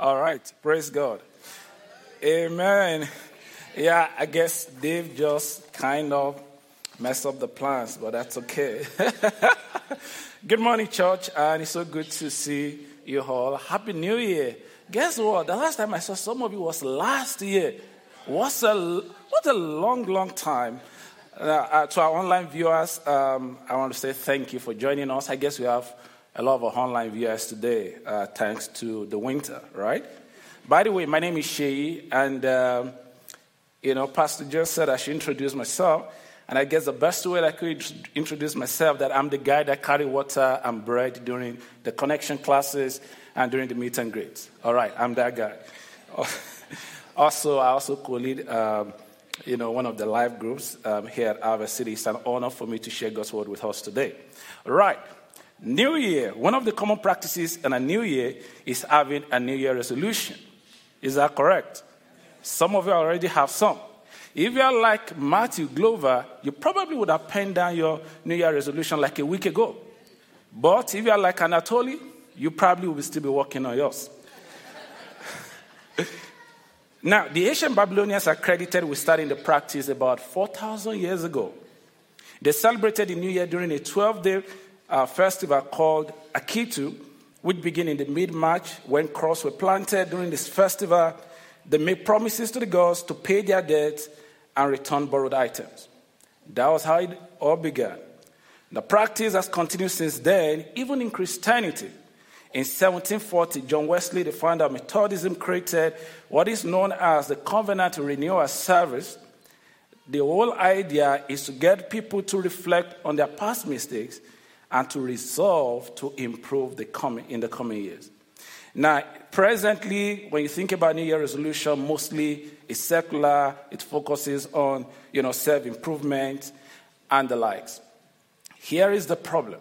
All right. Praise God. Amen. Yeah, I guess Dave just kind of messed up the plans, but that's okay. Good morning, church, and it's so good to see you all. Happy New Year. Guess what? The last time I saw some of you was last year. What a long time. To our online viewers, I want to say thank you for joining us. I guess we have a lot of our online viewers today, thanks to the winter, right? By the way, my name is Sheyi, and, Pastor just said I should introduce myself. And I guess the best way I could introduce myself, that I'm the guy that carry water and bread during the connection classes and during the meet and greets. All right, I'm that guy. I also co-lead, one of the live groups here at Harvest City. It's an honor for me to share God's word with us today. All right, New Year. One of the common practices in a new year is having a New Year resolution. Is that correct? Some of you already have some. If you are like Matthew Glover, you probably would have penned down your New Year resolution like a week ago. But if you are like Anatoly, you probably will still be working on yours. Now, the ancient Babylonians are credited with starting the practice about 4,000 years ago. They celebrated the New Year during a 12-day festival called Akitu, which began in the mid-March when crops were planted. During this festival, they made promises to the gods to pay their debts and return borrowed items. That was how it all began. The practice has continued since then, even in Christianity. In 1740, John Wesley, the founder of Methodism, created what is known as the Covenant Renewal Service. The whole idea is to get people to reflect on their past mistakes and to resolve to improve in the coming years. Now, presently, when you think about New Year resolution, mostly it's secular. It focuses on, self-improvement and the likes. Here is the problem.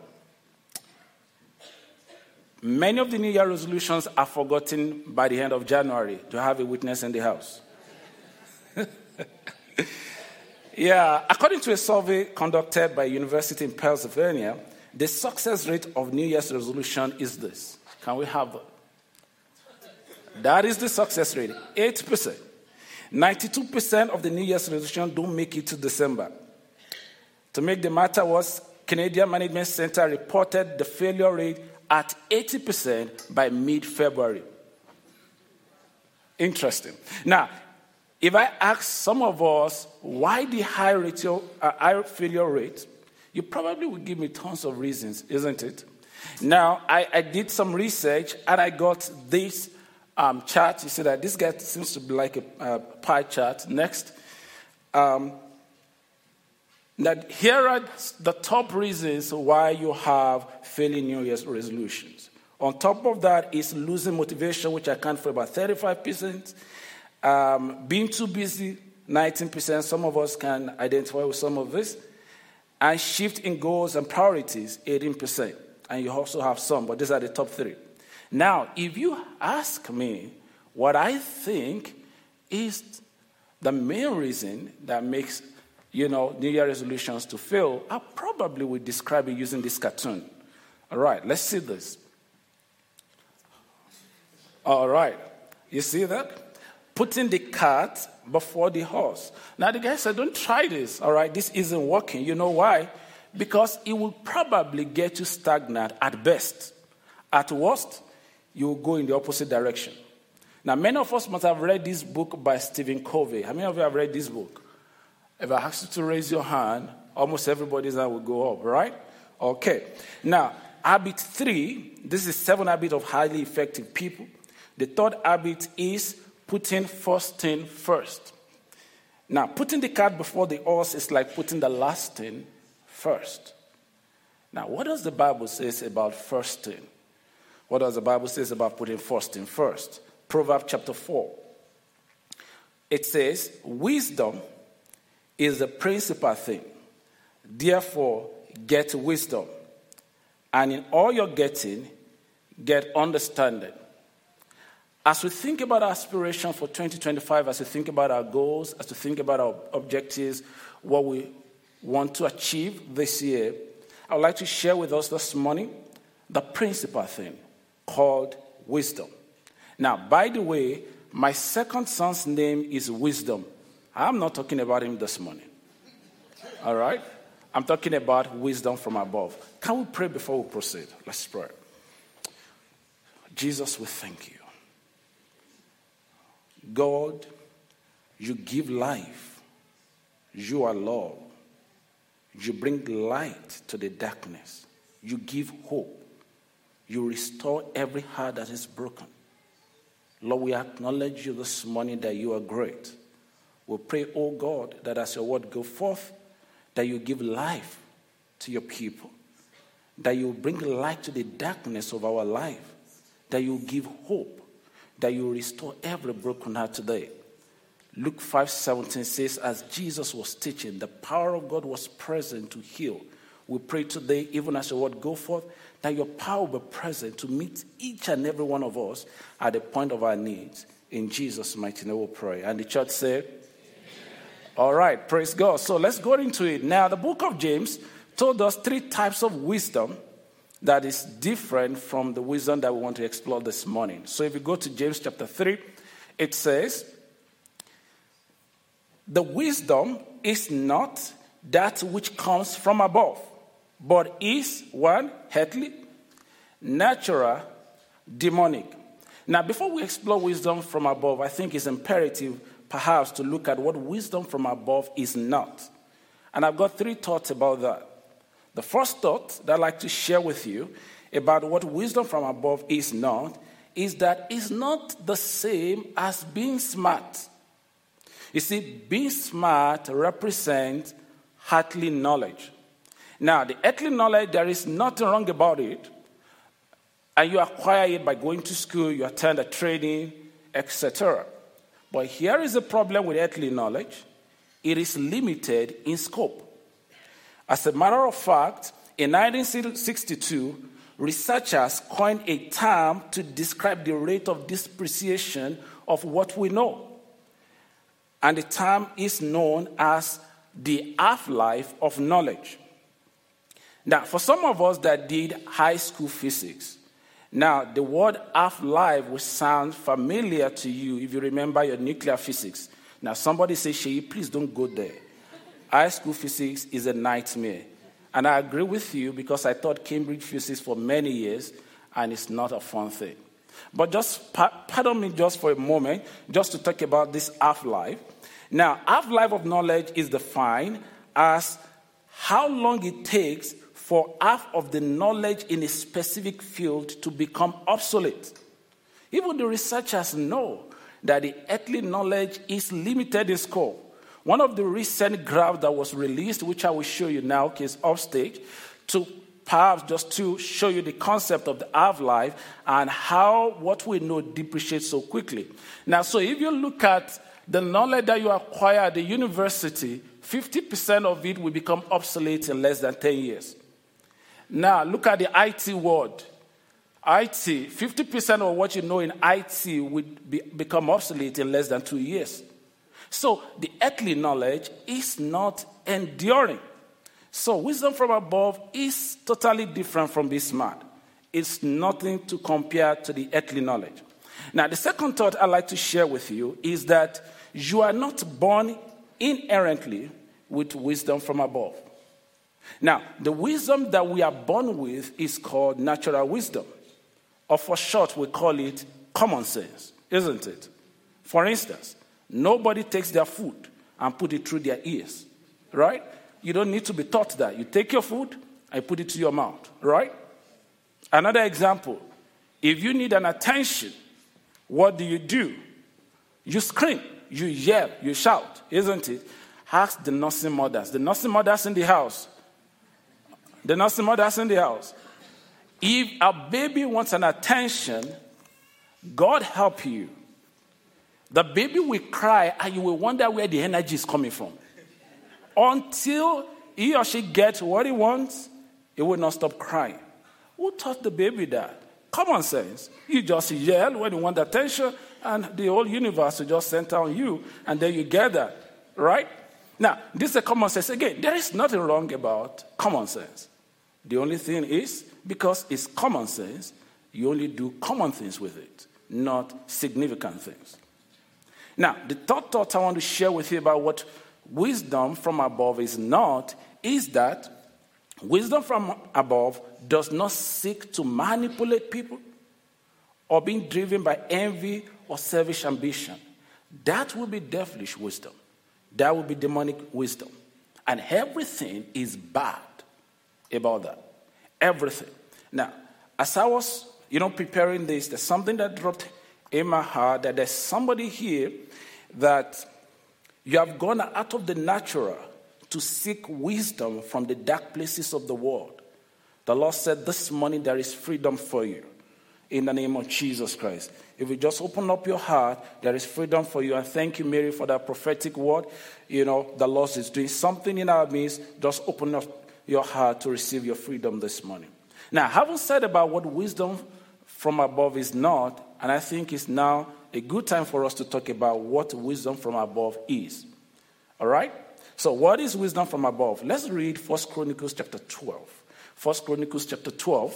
Many of the New Year resolutions are forgotten by the end of January. Do I have a witness in the house? Yeah, according to a survey conducted by a university in Pennsylvania, the success rate of New Year's resolution is this. Can we have that? That is the success rate, 8%. 92% of the New Year's resolution don't make it to December. To make the matter worse, Canadian Management Center reported the failure rate at 80% by mid-February. Interesting. Now, if I ask some of us why the high failure rate, you probably would give me tons of reasons, isn't it? Now, I did some research and I got this chart. You see that this guy seems to be like a pie chart. Next. That here are the top reasons why you have failing New Year's resolutions. On top of that is losing motivation, which accounts for about 35%. Being too busy, 19%. Some of us can identify with some of this. And shift in goals and priorities, 18%. And you also have some, but these are the top three. Now, if you ask me what I think is the main reason that makes, New Year resolutions to fail, I probably would describe it using this cartoon. All right, let's see this. All right, you see that? Putting the cart before the horse. Now, the guy said, don't try this, all right? This isn't working. You know why? Because it will probably get you stagnant at best. At worst, you will go in the opposite direction. Now, many of us must have read this book by Stephen Covey. How many of you have read this book? If I ask you to raise your hand, almost everybody's hand will go up, right? Okay. Now, habit 3, this is 7 habits of highly effective people. The third habit is putting first thing first. Now, putting the cart before the horse is like putting the last thing first. Now, what does the Bible say about first thing? What does the Bible say about putting first thing first? Proverbs chapter 4. It says, wisdom is the principal thing. Therefore, get wisdom. And in all you're getting, get understanding. As we think about our aspiration for 2025, as we think about our goals, as we think about our objectives, what we want to achieve this year, I would like to share with us this morning the principal thing called wisdom. Now, by the way, my second son's name is Wisdom. I'm not talking about him this morning. All right? I'm talking about wisdom from above. Can we pray before we proceed? Let's pray. Jesus, we thank you. God, you give life. You are love. You bring light to the darkness. You give hope. You restore every heart that is broken. Lord, we acknowledge you this morning that you are great. We pray, oh God, that as your word go forth, that you give life to your people, that you bring light to the darkness of our life, that you give hope, that you restore every broken heart today. Luke 5:17 says, as Jesus was teaching, the power of God was present to heal. We pray today, even as your word go forth, that your power will be present to meet each and every one of us at the point of our needs. In Jesus' mighty name we pray. And the church said, amen. All right, praise God. So let's go into it. Now, the book of James told us 3 types of wisdom that is different from the wisdom that we want to explore this morning. So if you go to James chapter 3, it says, the wisdom is not that which comes from above, but is one, earthly, natural, demonic. Now, before we explore wisdom from above, I think it's imperative perhaps to look at what wisdom from above is not. And I've got 3 thoughts about that. The first thought that I'd like to share with you about what wisdom from above is not is that it's not the same as being smart. You see, being smart represents earthly knowledge. Now, the earthly knowledge, there is nothing wrong about it. And you acquire it by going to school, you attend a training, etc. But here is the problem with earthly knowledge. It is limited in scope. As a matter of fact, in 1962, researchers coined a term to describe the rate of depreciation of what we know. And the term is known as the half-life of knowledge. Now, for some of us that did high school physics, now the word half-life will sound familiar to you if you remember your nuclear physics. Now, somebody say, Sheyi, please don't go there. High school physics is a nightmare. And I agree with you because I taught Cambridge physics for many years, and it's not a fun thing. But just pardon me just for a moment, just to talk about this half-life. Now, half-life of knowledge is defined as how long it takes for half of the knowledge in a specific field to become obsolete. Even the researchers know that the earthly knowledge is limited in scope. One of the recent graphs that was released, which I will show you now, is upstage, to perhaps just to show you the concept of the half-life and how what we know depreciates so quickly. Now, so if you look at the knowledge that you acquire at the university, 50% of it will become obsolete in less than 10 years. Now, look at the IT world. IT, 50% of what you know in IT will become obsolete in less than 2 years. So, the earthly knowledge is not enduring. So, wisdom from above is totally different from being smart. It's nothing to compare to the earthly knowledge. Now, the second thought I'd like to share with you is that you are not born inherently with wisdom from above. Now, the wisdom that we are born with is called natural wisdom, or for short, we call it common sense, isn't it? For instance, nobody takes their food and put it through their ears, right? You don't need to be taught that. You take your food and put it to your mouth, right? Another example, if you need an attention, what do? You scream, you yell, you shout, isn't it? Ask the nursing mothers. The nursing mothers in the house. The nursing mothers in the house. If a baby wants an attention, God help you. The baby will cry and you will wonder where the energy is coming from. Until he or she gets what he wants, he will not stop crying. Who taught the baby that? Common sense. You just yell when you want attention, and the whole universe will just center on you, and then you get that, right? Now, this is a common sense. Again, there is nothing wrong about common sense. The only thing is, because it's common sense, you only do common things with it. not significant things. Now, the third thought I want to share with you about what wisdom from above is not is that wisdom from above does not seek to manipulate people or being driven by envy or selfish ambition. That will be devilish wisdom. That will be demonic wisdom. And everything is bad about that. Everything. Now, as I was, preparing this, there's something that dropped in my heart that there's somebody here that you have gone out of the natural to seek wisdom from the dark places of the world. The Lord said this morning there is freedom for you in the name of Jesus Christ. If you just open up your heart, there is freedom for you. And thank you, Mary, for that prophetic word. The Lord is doing something in our midst. Just open up your heart to receive your freedom this morning. Now, having said about what wisdom from above is not, and I think it's now a good time for us to talk about what wisdom from above is. All right? So what is wisdom from above? Let's read 1 Chronicles chapter 12. 1 Chronicles chapter 12.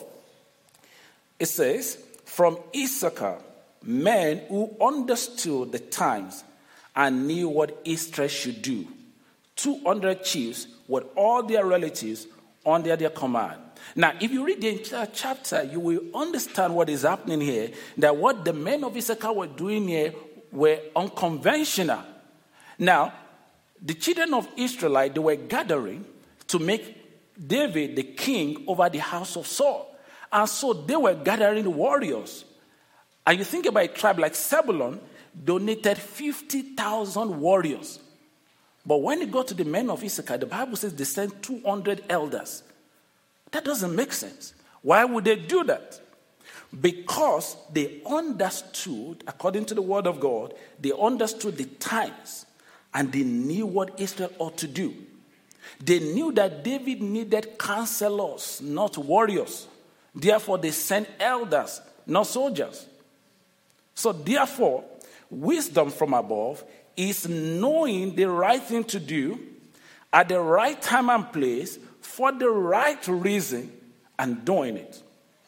It says, from Issachar, men who understood the times and knew what Israel should do. 200 chiefs with all their relatives under their command. Now, if you read the entire chapter, you will understand what is happening here. That what the men of Issachar were doing here were unconventional. Now, the children of Israel, they were gathering to make David the king over the house of Saul. And so they were gathering warriors. And you think about a tribe like Zebulun, donated 50,000 warriors. But when it got to the men of Issachar, the Bible says they sent 200 elders. That doesn't make sense. Why would they do that? Because they understood, according to the word of God, they understood the times and they knew what Israel ought to do. They knew that David needed counselors, not warriors. Therefore, they sent elders, not soldiers. So therefore, wisdom from above is knowing the right thing to do at the right time and place for the right reason and doing it.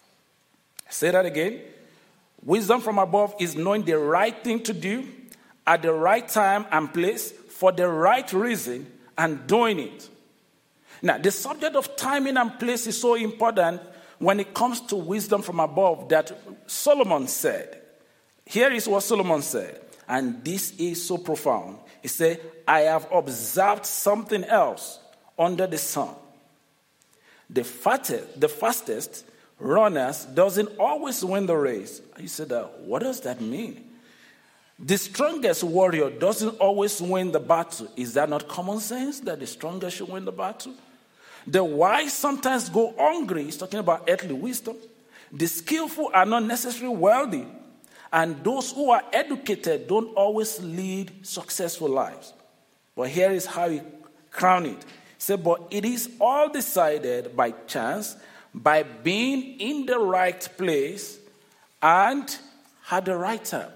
Say that again. Wisdom from above is knowing the right thing to do at the right time and place for the right reason and doing it. Now, the subject of timing and place is so important when it comes to wisdom from above that Solomon said. Here is what Solomon said, and this is so profound. He said, I have observed something else under the sun. The fastest runners doesn't always win the race. He said, what does that mean? The strongest warrior doesn't always win the battle. Is that not common sense that the strongest should win the battle? The wise sometimes go hungry. He's talking about earthly wisdom. The skillful are not necessarily wealthy. And those who are educated don't always lead successful lives. But here is how he crowned it. He said, but it is all decided by chance, by being in the right place and at the right time.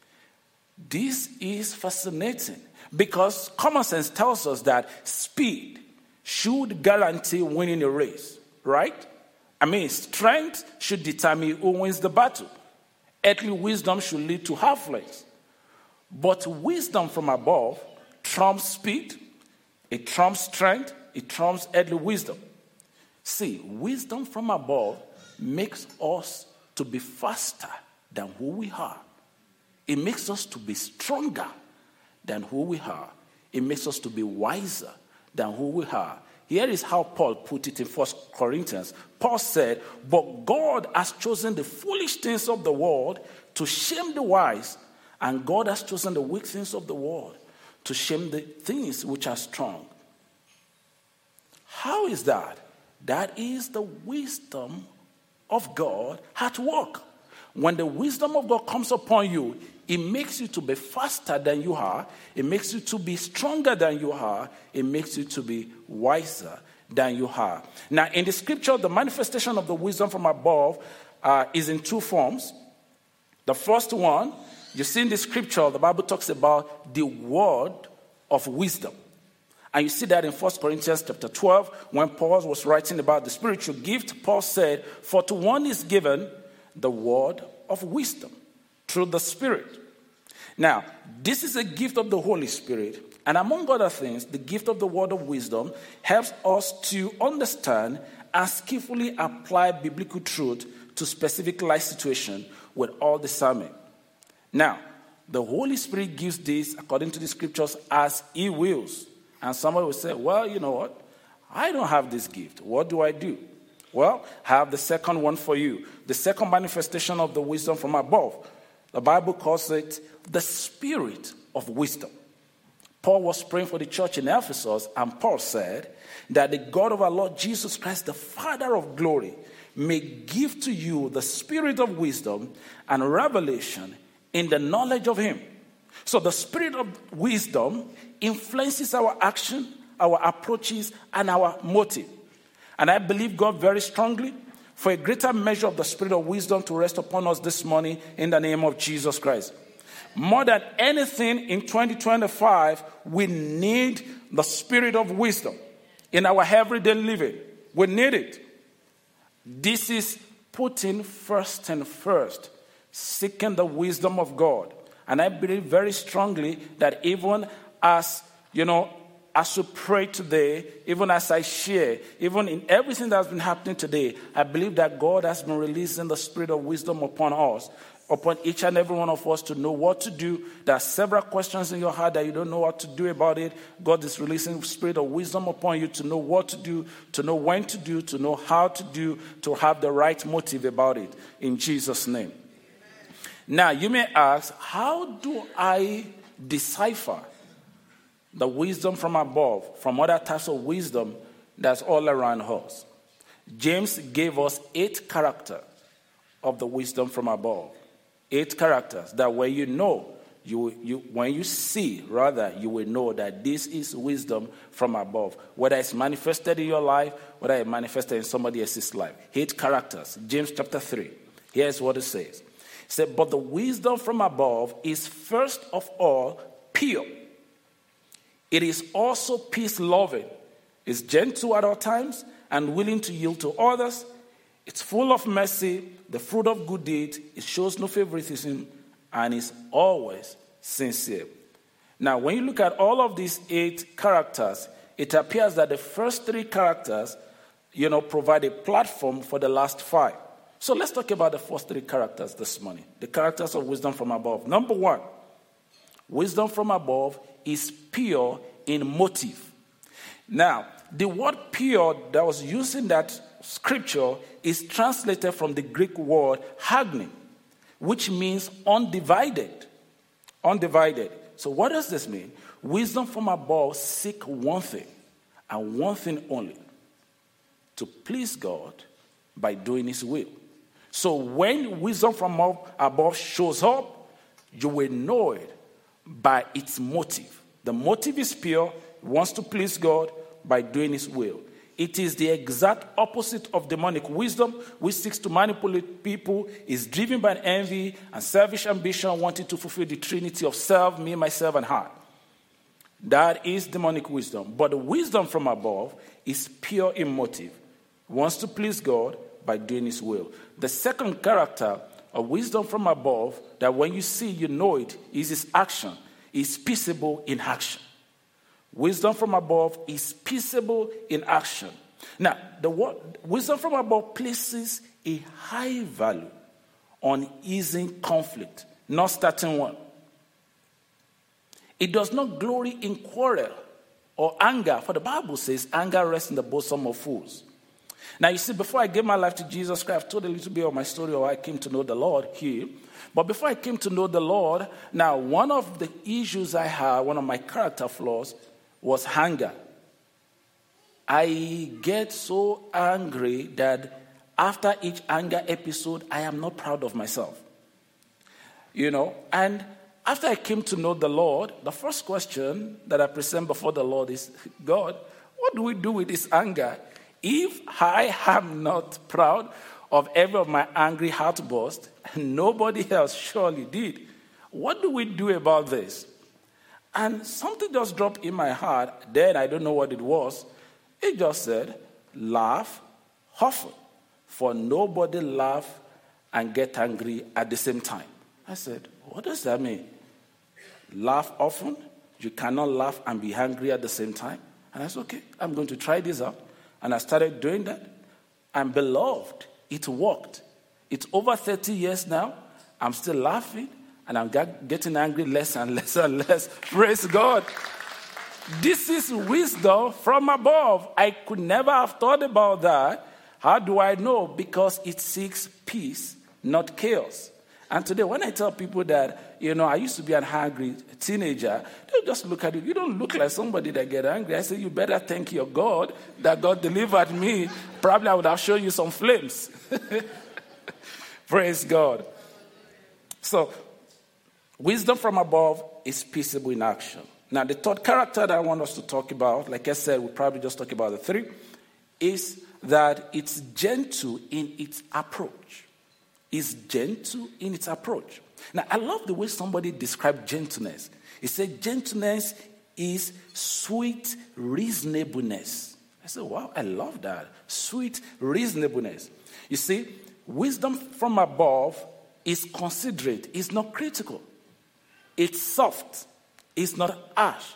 This is fascinating because common sense tells us that speed should guarantee winning a race, right? I mean, strength should determine who wins the battle. Earthly wisdom should lead to half-lives. But wisdom from above trumps speed, it trumps strength, it trumps earthly wisdom. See, wisdom from above makes us to be faster than who we are. It makes us to be stronger than who we are. It makes us to be wiser than who we are. Here is how Paul put it in 1 Corinthians. Paul said, but God has chosen the foolish things of the world to shame the wise, and God has chosen the weak things of the world to shame the things which are strong. How is that? That is the wisdom of God at work. When the wisdom of God comes upon you, it makes you to be faster than you are. It makes you to be stronger than you are. It makes you to be wiser than you are. Now, in the scripture, the manifestation of the wisdom from above is in two forms. The first one, you see in the scripture, the Bible talks about the word of wisdom. And you see that in 1 Corinthians chapter 12, when Paul was writing about the spiritual gift, Paul said, for to one is given the word of wisdom. through the Spirit. Now, this is a gift of the Holy Spirit. And among other things, the gift of the word of wisdom helps us to understand and skillfully apply biblical truth to specific life situations with all discernment. Now, the Holy Spirit gives this, according to the scriptures, as He wills. And somebody will say, well, you know what? I don't have this gift. What do I do? Well, I have the second one for you. The second manifestation of the wisdom from above. The Bible calls it the spirit of wisdom. Paul was praying for the church in Ephesus, and Paul said that the God of our Lord Jesus Christ, the Father of glory, may give to you the spirit of wisdom and revelation in the knowledge of Him. So the spirit of wisdom influences our action, our approaches, and our motive. And I believe God very strongly for a greater measure of the spirit of wisdom to rest upon us this morning in the name of Jesus Christ. More than anything in 2025, we need the spirit of wisdom in our everyday living. We need it. This is putting first and first, seeking the wisdom of God. And I believe very strongly that even as, as we pray today, even as I share, even in everything that's been happening today, I believe that God has been releasing the spirit of wisdom upon us, upon each and every one of us to know what to do. There are several questions in your heart that you don't know what to do about it. God is releasing the spirit of wisdom upon you to know what to do, to know when to do, to know how to do, to have the right motive about it. In Jesus' name. Now, you may ask, how do I decipher the wisdom from above from other types of wisdom that's all around us? James gave us 8 characters of the wisdom from above. 8 characters that when you know, when you see, rather, you will know that this is wisdom from above. Whether it's manifested in your life, whether it's manifested in somebody else's life. 8 characters. James chapter 3. Here's what it says. It said, but the wisdom from above is first of all pure. It is also peace-loving. It's gentle at all times and willing to yield to others. It's full of mercy, the fruit of good deeds. It shows no favoritism and is always sincere. Now, when you look at all of these 8 characters, it appears that the first 3 characters, provide a platform for the last 5. So let's talk about the first 3 characters this morning. The characters of wisdom from above. Number 1, wisdom from above is pure in motive. Now, the word pure that was used in that scripture is translated from the Greek word hagni, which means undivided. Undivided. So what does this mean? Wisdom from above seek one thing, and one thing only: to please God by doing His will. So when wisdom from above shows up, you will know it by its motive. The motive is pure, wants to please God by doing His will. It is the exact opposite of demonic wisdom, which seeks to manipulate people, is driven by envy and selfish ambition, wanting to fulfill the trinity of self, me, myself, and heart. That is demonic wisdom. But the wisdom from above is pure in motive, wants to please God by doing His will. The second character of wisdom from above, that when you see, you know it, is His action. Is peaceable in action. Wisdom from above is peaceable in action. Now, the word wisdom from above places a high value on easing conflict, not starting one. It does not glory in quarrel or anger, for the Bible says anger rests in the bosom of fools. Now, you see, before I gave my life to Jesus Christ, I've told a little bit of my story of how I came to know the Lord here. But before I came to know the Lord, now, one of the issues I had, one of my character flaws, was anger. I get so angry that after each anger episode, I am not proud of myself. And after I came to know the Lord, the first question that I present before the Lord is, God, what do we do with this anger? If I am not proud of every of my angry outbursts, and nobody else surely did, what do we do about this? And something just dropped in my heart. Then I don't know what it was. It just said, laugh often, for nobody laugh and get angry at the same time. I said, what does that mean? Laugh often? You cannot laugh and be hungry at the same time? And I said, okay, I'm going to try this out. And I started doing that. And beloved, it worked. It's over 30 years now. I'm still laughing. And I'm getting angry less and less and less. Praise God. This is wisdom from above. I could never have thought about that. How do I know? Because it seeks peace, not chaos. And today, when I tell people that, I used to be an angry teenager, they'll just look at you. You don't look like somebody that get angry. I say, you better thank your God that God delivered me. Probably I would have shown you some flames. Praise God. So, wisdom from above is peaceable in action. Now, the third character that I want us to talk about, like I said, we'll probably just talk about the three, is that it's gentle in its approach. Is gentle in its approach. Now, I love the way somebody described gentleness. He said, gentleness is sweet reasonableness. I said, wow, I love that. Sweet reasonableness. You see, wisdom from above is considerate. It's not critical. It's soft. It's not harsh.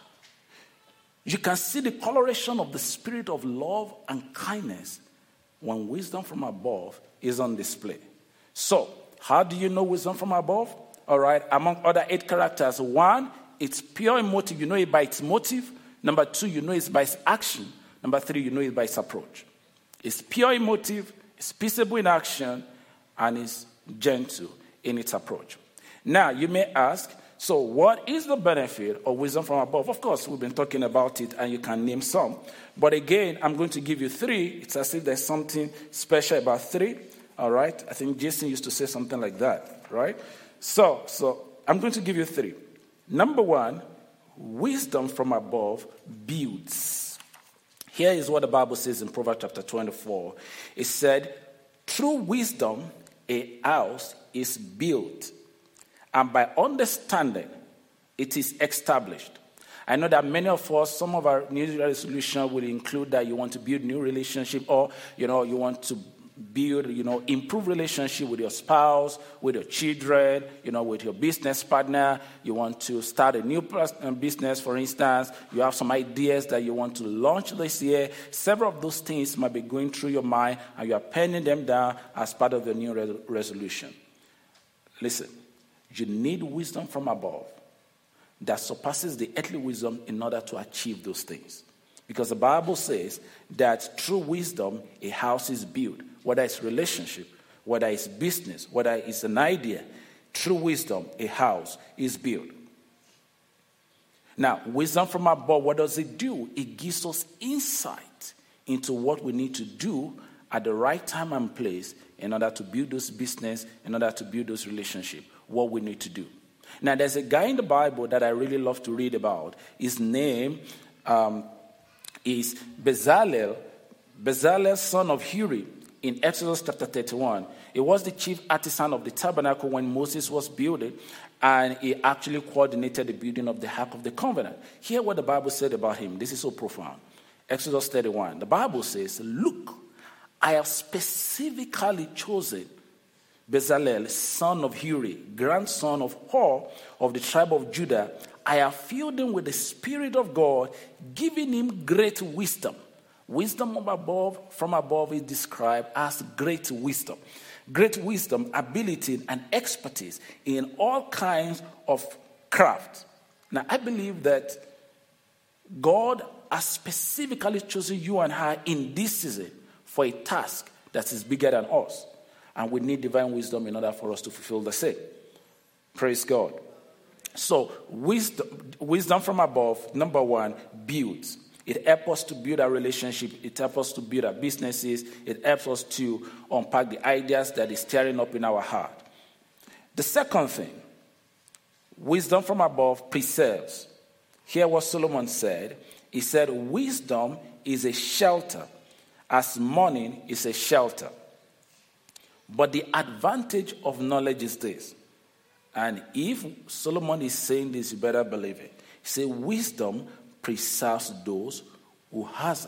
You can see the coloration of the spirit of love and kindness when wisdom from above is on display. So, how do you know wisdom from above? All right, among other 8 characters, 1, it's pure emotive. You know it by its motive. Number 2, you know it by its action. Number 3, you know it by its approach. It's pure emotive, it's peaceable in action, and it's gentle in its approach. Now, you may ask, so what is the benefit of wisdom from above? Of course, we've been talking about it, and you can name some. But again, I'm going to give you 3. It's as if there's something special about 3. All right? I think Jason used to say something like that, right? So I'm going to give you 3. Number 1, wisdom from above builds. Here is what the Bible says in Proverbs chapter 24. It said, through wisdom, a house is built, and by understanding, it is established. I know that many of us, some of our New Year's resolution will include that you want to build new relationship, or, you want to build, improve relationship with your spouse, with your children, with your business partner. You want to start a new business, for instance. You have some ideas that you want to launch this year. Several of those things might be going through your mind, and you are penning them down as part of your new resolution. Listen, you need wisdom from above that surpasses the earthly wisdom in order to achieve those things. Because the Bible says that through wisdom, a house is built. Whether it's relationship, whether it's business, whether it's an idea, through wisdom, a house is built. Now, wisdom from above, what does it do? It gives us insight into what we need to do at the right time and place in order to build those business, in order to build those relationships, what we need to do. Now, there's a guy in the Bible that I really love to read about. His name is Bezalel, son of Uri, in Exodus chapter 31. He was the chief artisan of the tabernacle when Moses was building, and he actually coordinated the building of the Ark of the Covenant. Hear what the Bible said about him. This is so profound. Exodus 31. The Bible says, look, I have specifically chosen Bezalel, son of Uri, grandson of Hur of the tribe of Judah. I have filled him with the Spirit of God, giving him great wisdom. Wisdom from above is described as great wisdom. Great wisdom, ability, and expertise in all kinds of craft. Now, I believe that God has specifically chosen you and I in this season for a task that is bigger than us. And we need divine wisdom in order for us to fulfill the same. Praise God. So, wisdom from above, number 1, builds. It helps us to build our relationship. It helps us to build our businesses. It helps us to unpack the ideas that is stirring up in our heart. The second thing, wisdom from above preserves. Hear what Solomon said. He said, wisdom is a shelter, as morning is a shelter. But the advantage of knowledge is this. And if Solomon is saying this, you better believe it. He said, wisdom preserves those who has it.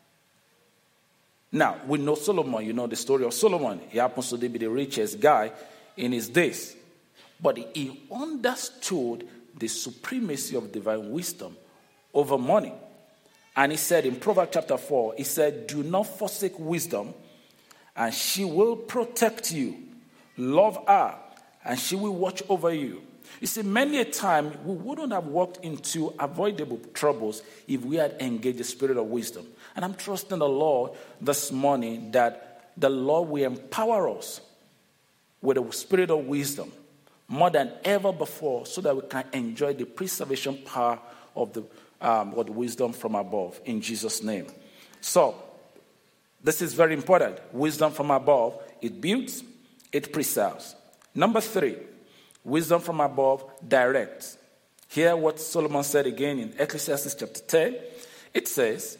Now, we know Solomon, the story of Solomon. He happens to be the richest guy in his days. But he understood the supremacy of divine wisdom over money. And he said in Proverbs chapter 4, he said, do not forsake wisdom, and she will protect you. Love her, and she will watch over you. You see, many a time we wouldn't have walked into avoidable troubles if we had engaged the spirit of wisdom. And I'm trusting the Lord this morning that the Lord will empower us with the spirit of wisdom more than ever before, so that we can enjoy the preservation power of the wisdom from above, in Jesus' name. So, this is very important. Wisdom from above, it builds, it preserves. Number 3, wisdom from above directs. Hear what Solomon said again in Ecclesiastes chapter 10. It says,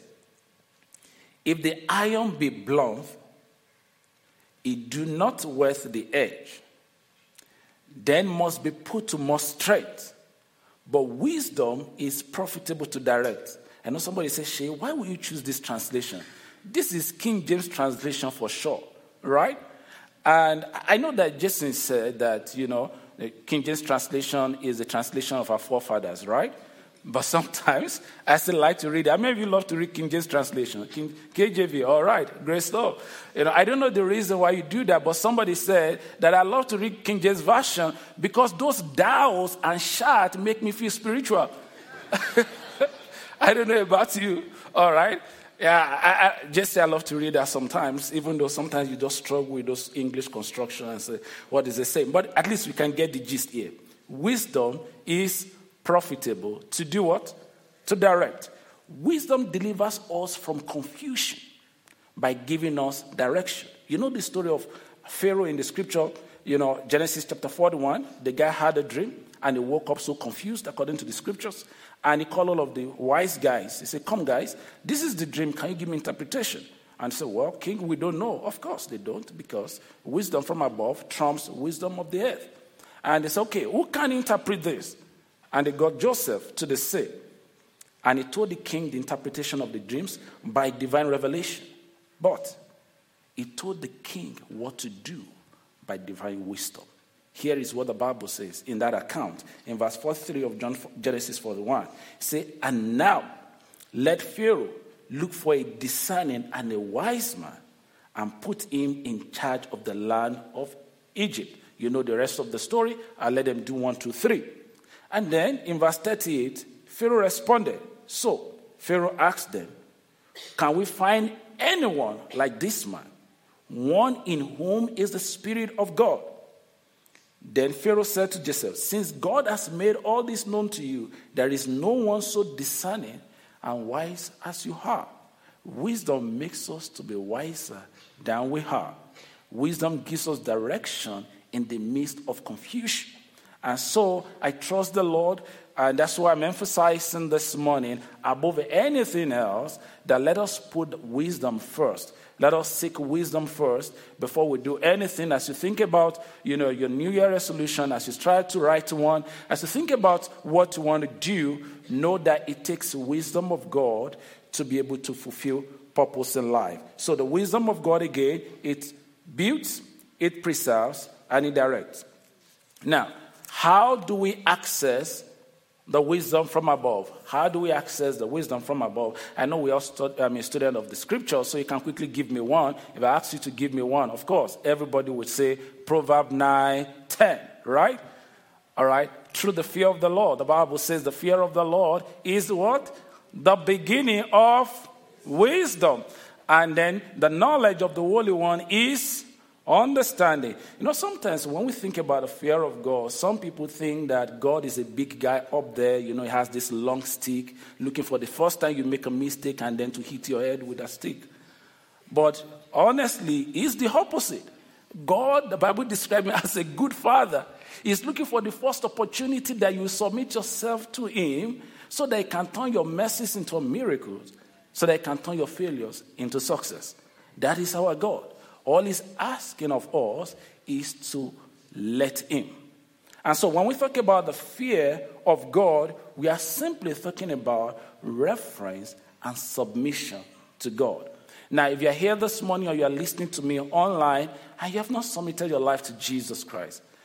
if the iron be blunt, it do not whet the edge, then must be put to more strength. But wisdom is profitable to direct. I know somebody says, Shay, why will you choose this translation? This is King James translation for sure, right? And I know that Jason said that, the King James translation is a translation of our forefathers, right? But sometimes I still like to read it. How many of you love to read King James translation? KJV, all right, great stuff. I don't know the reason why you do that, but somebody said that I love to read King James Version because those thous and shat make me feel spiritual. I don't know about you, all right? Yeah, I love to read that sometimes, even though sometimes you just struggle with those English construction and say, what is it saying? But at least we can get the gist here. Wisdom is profitable to do what? To direct. Wisdom delivers us from confusion by giving us direction. You know the story of Pharaoh in the scripture, Genesis chapter 41. The guy had a dream and he woke up so confused according to the scriptures. And he called all of the wise guys. He said, come guys, this is the dream. Can you give me interpretation? And said, well, king, we don't know. Of course they don't, because wisdom from above trumps wisdom of the earth. And they said, okay, who can interpret this? And they got Joseph to the sea. And he told the king the interpretation of the dreams by divine revelation. But he told the king what to do by divine wisdom. Here is what the Bible says in that account. In verse 43 of Genesis 41. It says, and now let Pharaoh look for a discerning and a wise man and put him in charge of the land of Egypt. You know the rest of the story. I'll let them do 1, 2, 3. And then in verse 38, Pharaoh responded. So Pharaoh asked them, can we find anyone like this man, one in whom is the Spirit of God? Then Pharaoh said to Joseph, since God has made all this known to you, there is no one so discerning and wise as you are. Wisdom makes us to be wiser than we are. Wisdom gives us direction in the midst of confusion. And so I trust the Lord, and that's why I'm emphasizing this morning, above anything else, that let us put wisdom first. Let us seek wisdom first before we do anything. As you think about, your New Year resolution, as you try to write one, as you think about what you want to do, know that it takes wisdom of God to be able to fulfill purpose in life. So the wisdom of God, again, it builds, it preserves, and it directs. Now, how do we access the wisdom from above? How do we access the wisdom from above? I know we are a student of the scripture, so you can quickly give me one. If I ask you to give me one, of course, everybody would say Proverbs 9:10, right? All right. Through the fear of the Lord. The Bible says the fear of the Lord is what? The beginning of wisdom. And then the knowledge of the Holy One is understanding. Sometimes when we think about the fear of God, some people think that God is a big guy up there. He has this long stick, looking for the first time you make a mistake and then to hit your head with a stick. But honestly, it's the opposite. God, the Bible describes him as a good father. He's looking for the first opportunity that you submit yourself to him so that he can turn your messes into miracles, so that he can turn your failures into success. That is our God. All he's asking of us is to let him. And so when we talk about the fear of God, we are simply talking about reference and submission to God. Now, if you're here this morning or you're listening to me online and you have not submitted your life to Jesus Christ,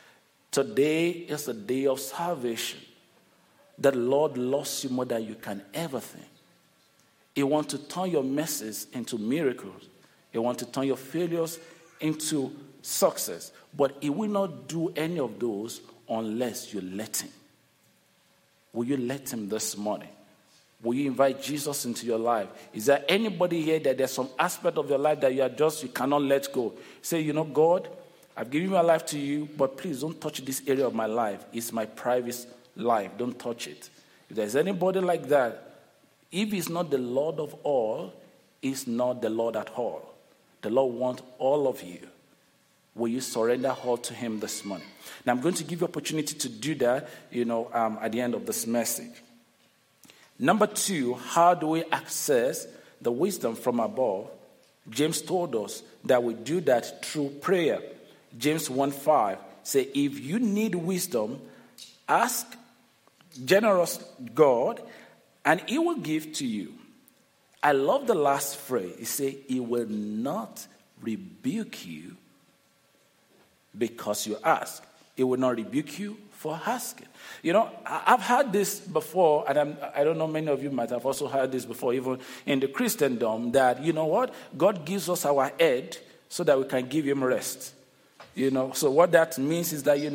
Today is the day of salvation. The Lord loves you more than you can ever think. He wants to turn your messes into miracles. He wants to turn your failures into success. But he will not do any of those unless you let him. Will you let him this morning? Will you invite Jesus into your life? Is there anybody here that there's some aspect of your life that you cannot let go? Say, God, I've given my life to you, but please don't touch this area of my life. It's my private life. Don't touch it. If there's anybody like that, if he's not the Lord of all, he's not the Lord at all. The Lord wants all of you. Will you surrender all to him this morning? Now, I'm going to give you opportunity to do that, at the end of this message. Number 2, how do we access the wisdom from above? James told us that we do that through prayer. James 1:5 says, if you need wisdom, ask generous God, and he will give to you. I love the last phrase. He said, he will not rebuke you because you ask. He will not rebuke you for asking. I've heard this before, and I don't know, many of you might have also heard this before, even in the Christendom, that, God gives us our head so that we can give him rest. So what that means is that,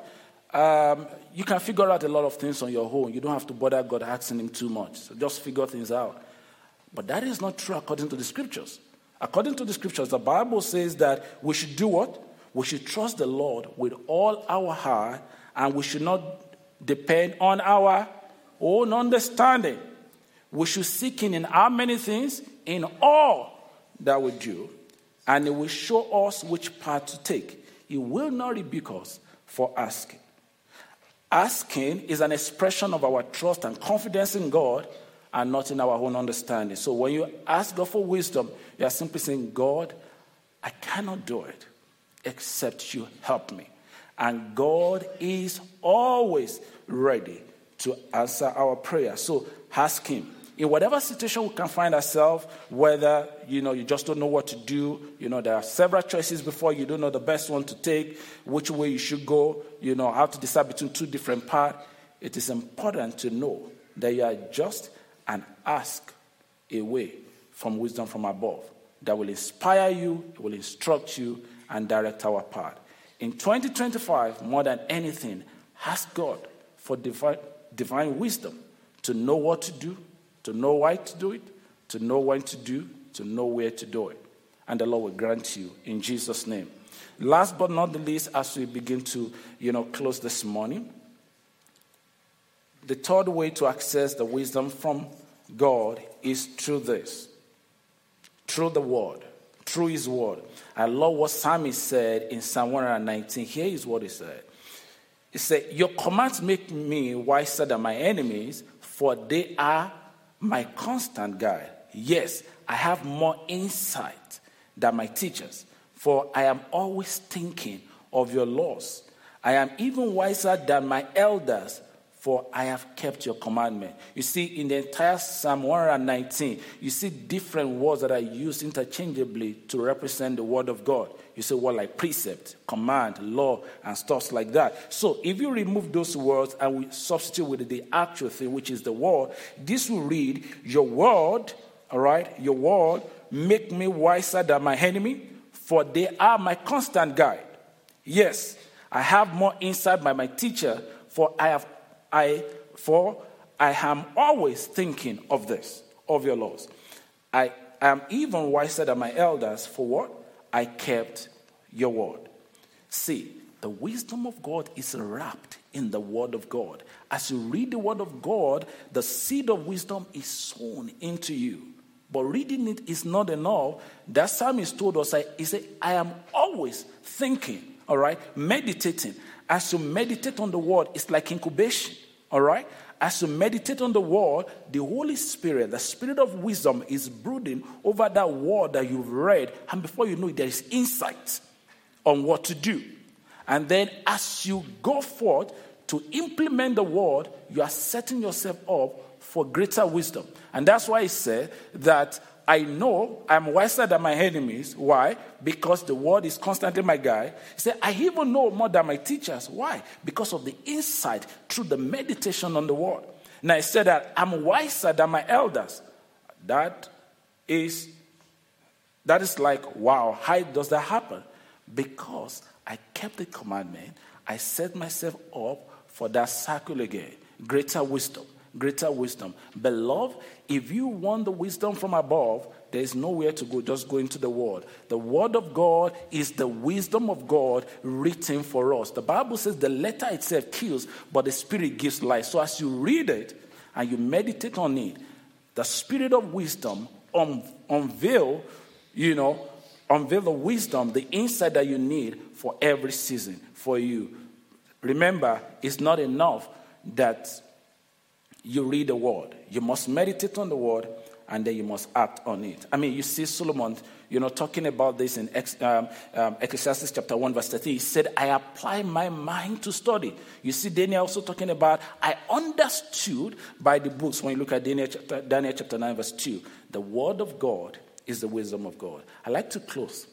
you can figure out a lot of things on your own. You don't have to bother God asking him too much. So just figure things out. But that is not true according to the scriptures. According to the scriptures, the Bible says that we should do what? We should trust the Lord with all our heart, and we should not depend on our own understanding. We should seek him in how many things? In all that we do. And he will show us which path to take. He will not rebuke us for asking. Asking is an expression of our trust and confidence in God and not in our own understanding. So when you ask God for wisdom, you are simply saying, God, I cannot do it except you help me. And God is always ready to answer our prayer. So ask him. In whatever situation we can find ourselves, whether, you just don't know what to do, there are several choices before you don't know the best one to take, which way you should go, how to decide between two different paths. It is important to know that you adjust and ask a way from wisdom from above that will inspire you, will instruct you, and direct our path. In 2025, more than anything, ask God for divine wisdom to know what to do, to know why to do it, to know when to do, to know where to do it. And the Lord will grant you in Jesus' name. Last but not the least, as we begin to, close this morning, the third way to access the wisdom from God is through this. Through the word. Through his word. I love what Psalmist said in Psalm 119. Here is what he said. He said, your commands make me wiser than my enemies, for they are my constant guide. Yes, I have more insight than my teachers, for I am always thinking of your laws. I am even wiser than my elders, for I have kept your commandment. You see, in the entire Psalm 119, you see different words that are used interchangeably to represent the word of God. You see word like precept, command, law, and stuff like that. So if you remove those words and we substitute with the actual thing, which is the word, this will read, your word, all right, your word make me wiser than my enemy, for they are my constant guide. Yes, I have more insight by my teacher, for I am always thinking of this, of your laws. I am even wiser than my elders, for what? I kept your word. See, the wisdom of God is wrapped in the word of God. As you read the word of God, the seed of wisdom is sown into you. But reading it is not enough. That psalmist told us, he said, I am always thinking, all right, meditating. As you meditate on the word, it's like incubation. All right? As you meditate on the word, the Holy Spirit, the Spirit of wisdom, is brooding over that word that you've read. And before you know it, there is insight on what to do. And then as you go forth to implement the word, you are setting yourself up for greater wisdom. And that's why he said that I know I'm wiser than my enemies. Why? Because the word is constantly my guide. He said, I even know more than my teachers. Why? Because of the insight through the meditation on the word. Now, he said that I'm wiser than my elders. That is like, wow, how does that happen? Because I kept the commandment. I set myself up for that circle again. Greater wisdom. Beloved, if you want the wisdom from above, there is nowhere to go. Just go into the word. The word of God is the wisdom of God written for us. The Bible says the letter itself kills, but the spirit gives life. So as you read it and you meditate on it, the spirit of wisdom unveil the wisdom, the insight that you need for every season for you. Remember, it's not enough that you read the word. You must meditate on the word, and then you must act on it. I mean, you see Solomon, talking about this in Ecclesiastes chapter 1, verse 13. He said, I apply my mind to study. You see Daniel also talking about, I understood by the books. When you look at Daniel chapter 9, verse 2, the word of God is the wisdom of God. I like to close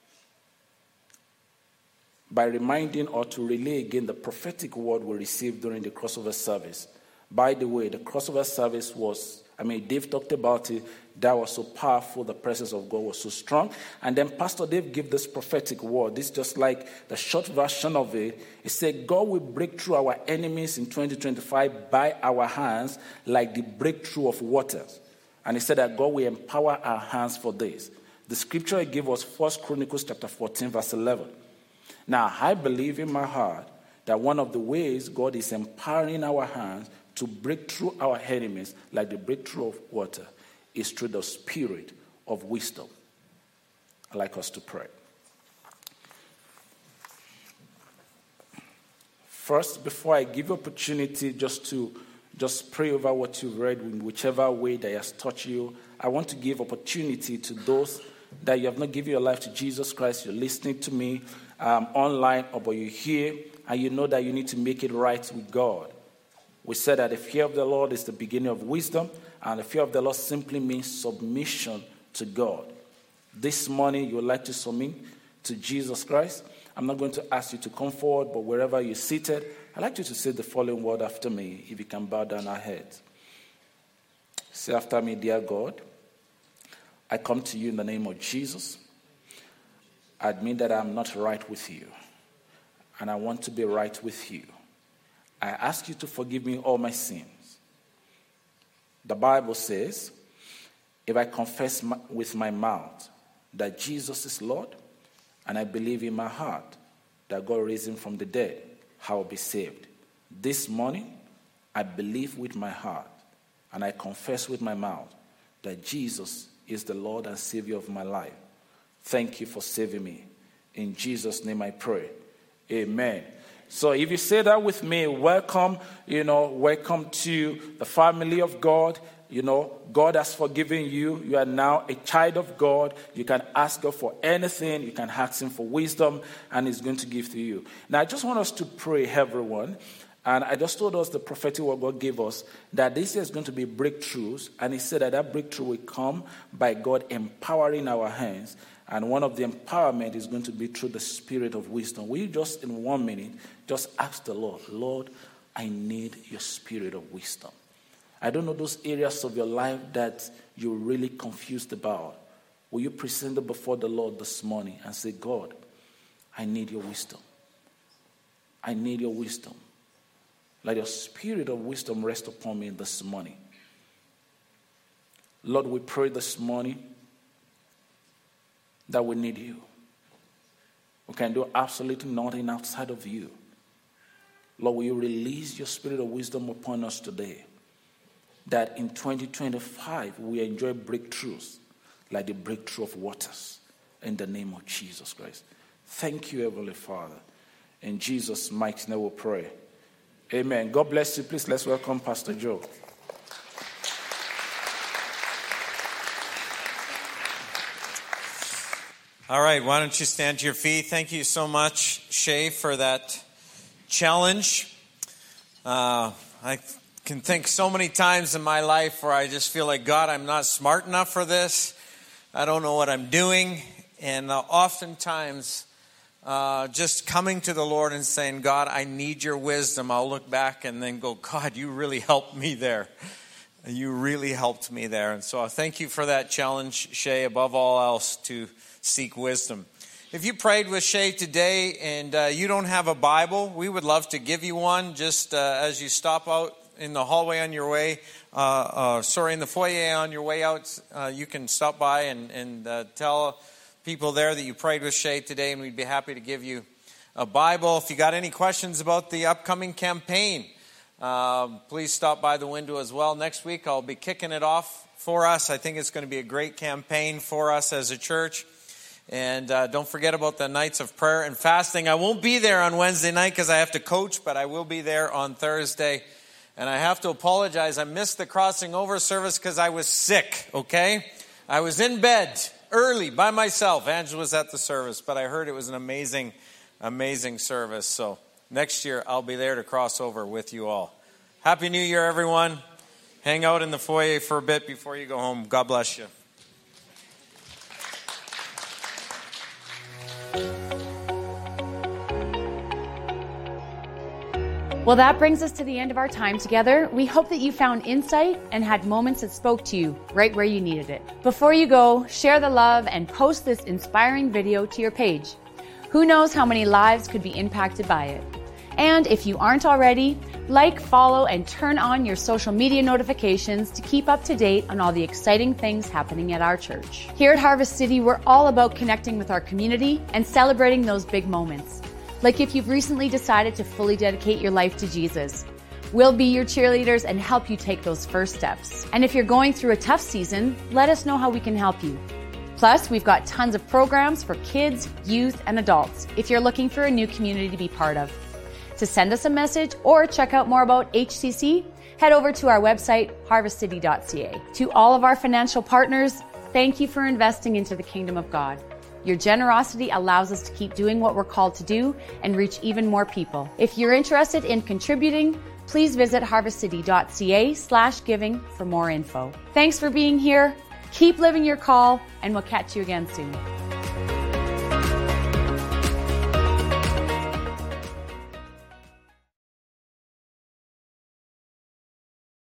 by reminding or to relay again the prophetic word we received during the crossover service. By the way, the crossover service Dave talked about it. That was so powerful. The presence of God was so strong. And then Pastor Dave gave this prophetic word. This is just like the short version of it. He said, God will break through our enemies in 2025 by our hands like the breakthrough of waters. And he said that God will empower our hands for this. The scripture he gave was 1 Chronicles chapter 14, verse 11. Now, I believe in my heart that one of the ways God is empowering our hands to break through our enemies like the breakthrough of water is through the spirit of wisdom. I'd like us to pray. First, before I give you opportunity just pray over what you've read in whichever way that has touched you, I want to give opportunity to those that you have not given your life to Jesus Christ. You're listening to me online, but you're here and you know that you need to make it right with God. We said that the fear of the Lord is the beginning of wisdom, and the fear of the Lord simply means submission to God. This morning, you would like to submit to Jesus Christ. I'm not going to ask you to come forward, but wherever you're seated, I'd like you to say the following word after me, if you can bow down our heads. Say after me, dear God, I come to you in the name of Jesus. I admit that I'm not right with you, and I want to be right with you. I ask you to forgive me all my sins. The Bible says, if I confess with my mouth that Jesus is Lord, and I believe in my heart that God raised him from the dead, I will be saved. This morning, I believe with my heart, and I confess with my mouth that Jesus is the Lord and Savior of my life. Thank you for saving me. In Jesus' name I pray. Amen. So if you say that with me, welcome to the family of God. God has forgiven you. You are now a child of God. You can ask God for anything. You can ask him for wisdom, and he's going to give to you. Now, I just want us to pray, everyone. And I just told us the prophetic word God gave us, that this is going to be breakthroughs. And he said that breakthrough will come by God empowering our hands. And one of the empowerment is going to be through the spirit of wisdom. Will you just, in 1 minute, just ask the Lord, Lord, I need your spirit of wisdom. I don't know those areas of your life that you're really confused about. Will you present it before the Lord this morning and say, God, I need your wisdom. I need your wisdom. Let your spirit of wisdom rest upon me this morning. Lord, we pray this morning that we need you. We can do absolutely nothing outside of you. Lord, will you release your spirit of wisdom upon us today, that in 2025 we enjoy breakthroughs like the breakthrough of waters in the name of Jesus Christ. Thank you, Heavenly Father. In Jesus' mighty name we pray. Amen. God bless you. Please let's welcome Pastor Joe. All right, why don't you stand to your feet? Thank you so much, Shay, for that challenge. I can think so many times in my life where I just feel like, God, I'm not smart enough for this. I don't know what I'm doing. And oftentimes, just coming to the Lord and saying, God, I need your wisdom. I'll look back and then go, God, you really helped me there. You really helped me there. And so I thank you for that challenge, Shay, above all else, to seek wisdom. If you prayed with Shay today and you don't have a Bible, we would love to give you one just as you stop out in the hallway on your way, in the foyer on your way out. You can stop by and tell people there that you prayed with Shay today, and we'd be happy to give you a Bible. If you got any questions about the upcoming campaign, please stop by the window as well. Next week, I'll be kicking it off for us. I think it's going to be a great campaign for us as a church. And don't forget about the nights of prayer and fasting. I won't be there on Wednesday night because I have to coach, but I will be there on Thursday. And I have to apologize. I missed the crossing over service because I was sick, okay? I was in bed early by myself. Angela was at the service, but I heard it was an amazing, amazing service. So next year, I'll be there to cross over with you all. Happy New Year, everyone. Hang out in the foyer for a bit before you go home. God bless you. Well, that brings us to the end of our time together. We hope that you found insight and had moments that spoke to you right where you needed it. Before you go, share the love and post this inspiring video to your page. Who knows how many lives could be impacted by it? And if you aren't already, like, follow, and turn on your social media notifications to keep up to date on all the exciting things happening at our church. Here at Harvest City, we're all about connecting with our community and celebrating those big moments. Like if you've recently decided to fully dedicate your life to Jesus. We'll be your cheerleaders and help you take those first steps. And if you're going through a tough season, let us know how we can help you. Plus, we've got tons of programs for kids, youth, and adults if you're looking for a new community to be part of. To send us a message or check out more about HCC, head over to our website, harvestcity.ca. To all of our financial partners, thank you for investing into the kingdom of God. Your generosity allows us to keep doing what we're called to do and reach even more people. If you're interested in contributing, please visit harvestcity.ca/giving for more info. Thanks for being here. Keep living your call, and we'll catch you again soon.